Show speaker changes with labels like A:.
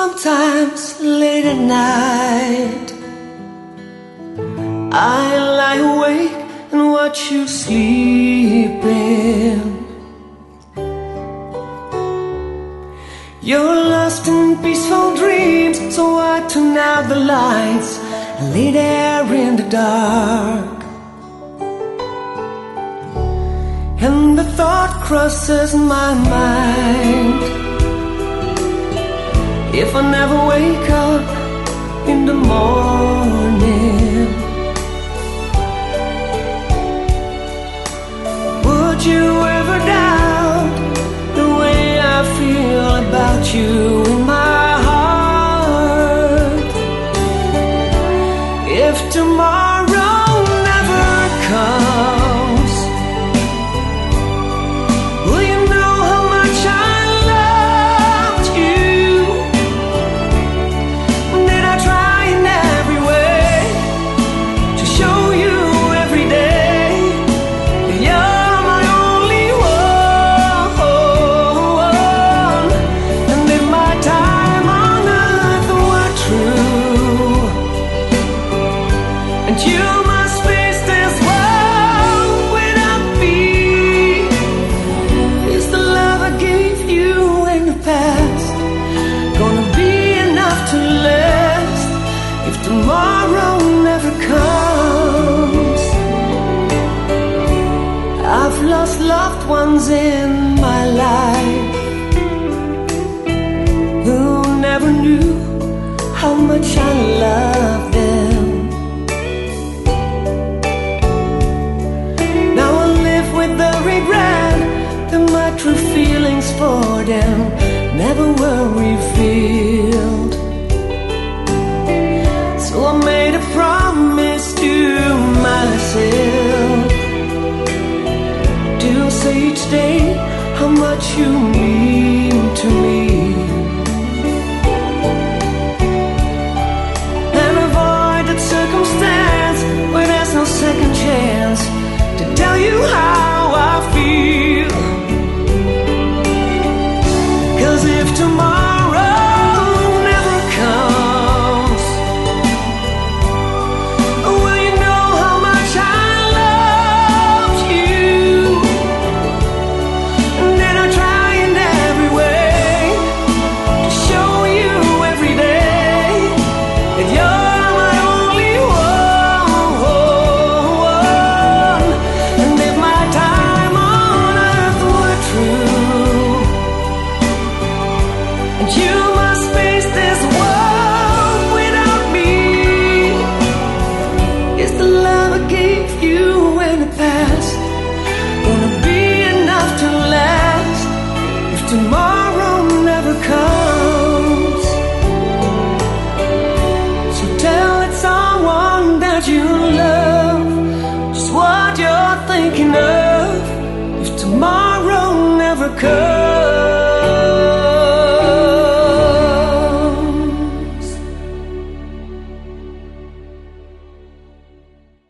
A: Sometimes late at night I lie awake and watch you sleeping. You're lost in peaceful dreams, so I turn out the lights and lay there in the dark. And the thought crosses my mind, if I never wake up in the morning, would you ever doubt the way I feel about you in my heart? If tomorrow never comes, will you know how much I loved you? Did I try in every way to show you every day that you're my only one? And if my time on earth were true, and you must face this world without me, is the love I gave you in the past gonna be enough to last if tomorrow never comes? I've lost loved ones in my life who never knew how much I loved them. Now I live with the regret that my true feelings for them never were revealed. So I made a promise to myself to say each day how much you mean to me, and avoid that circumstance where there's no second chance to tell you how I feel. 'Cause if tomorrow never comes, will you know how much I loved you? Did I try in every way to show you every day that you're my only one? And if my time on earth were true, and you must face this world without me, is the love I gave you in the past gonna be enough to last if tomorrow never comes? So tell it someone that you love just what you're thinking of if tomorrow never comes.